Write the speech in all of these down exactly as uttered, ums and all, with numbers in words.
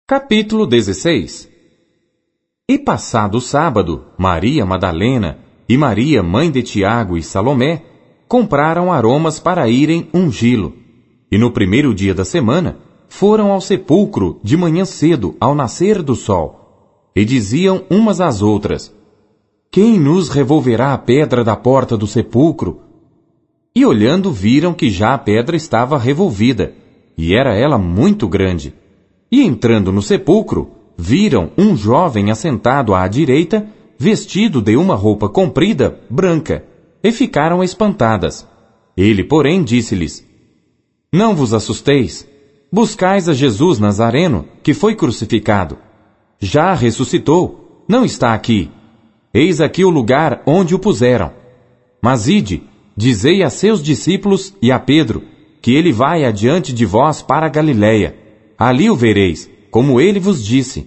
Capítulo dezesseis. E passado o sábado, Maria Madalena e Maria, mãe de Tiago e Salomé, compraram aromas para irem ungí-lo. E no primeiro dia da semana, foram ao sepulcro de manhã cedo, ao nascer do sol. E diziam umas às outras: Quem nos revolverá a pedra da porta do sepulcro? E olhando viram que já a pedra estava revolvida, e era ela muito grande. E entrando no sepulcro, viram um jovem assentado à direita, vestido de uma roupa comprida, branca, e ficaram espantadas. Ele, porém, disse-lhes: Não vos assusteis, buscais a Jesus Nazareno, que foi crucificado. Já ressuscitou, não está aqui. Eis aqui o lugar onde o puseram. Mas ide, dizei a seus discípulos e a Pedro, que ele vai adiante de vós para a Galiléia. Ali o vereis, como ele vos disse.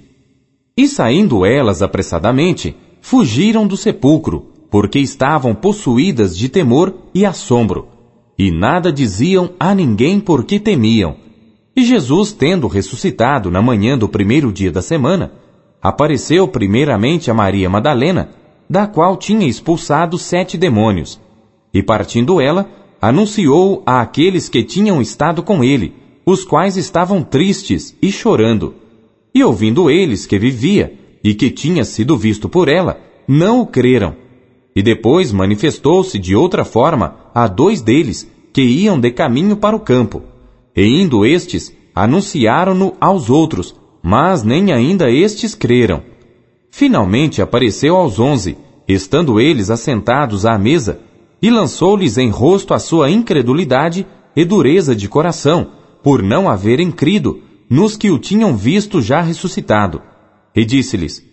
E saindo elas apressadamente, fugiram do sepulcro, porque estavam possuídas de temor e assombro, e nada diziam a ninguém porque temiam. E Jesus, tendo ressuscitado na manhã do primeiro dia da semana, apareceu primeiramente a Maria Madalena, da qual tinha expulsado sete demônios, e partindo ela, anunciou a aqueles que tinham estado com ele, os quais estavam tristes e chorando. E ouvindo eles que vivia, e que tinha sido visto por ela, não o creram. E depois manifestou-se de outra forma a dois deles, que iam de caminho para o campo. E indo estes, anunciaram-no aos outros, mas nem ainda estes creram. Finalmente apareceu aos onze, estando eles assentados à mesa, e lançou-lhes em rosto a sua incredulidade e dureza de coração, por não haverem crido nos que o tinham visto já ressuscitado. E disse-lhes: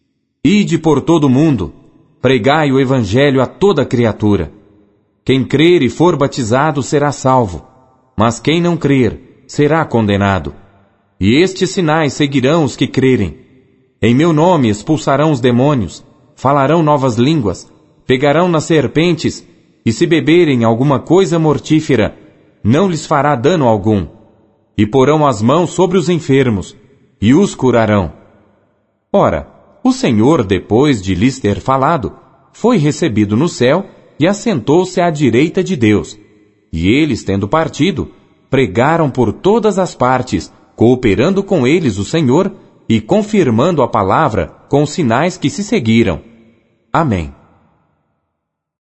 Ide por todo o mundo, pregai o evangelho a toda criatura. Quem crer e for batizado será salvo, mas quem não crer será condenado. E estes sinais seguirão os que crerem. Em meu nome expulsarão os demônios, falarão novas línguas, pegarão nas serpentes, e se beberem alguma coisa mortífera, não lhes fará dano algum. E porão as mãos sobre os enfermos, e os curarão. Ora, o Senhor, depois de lhes ter falado, foi recebido no céu e assentou-se à direita de Deus. E eles, tendo partido, pregaram por todas as partes, cooperando com eles o Senhor e confirmando a palavra com os sinais que se seguiram. Amém.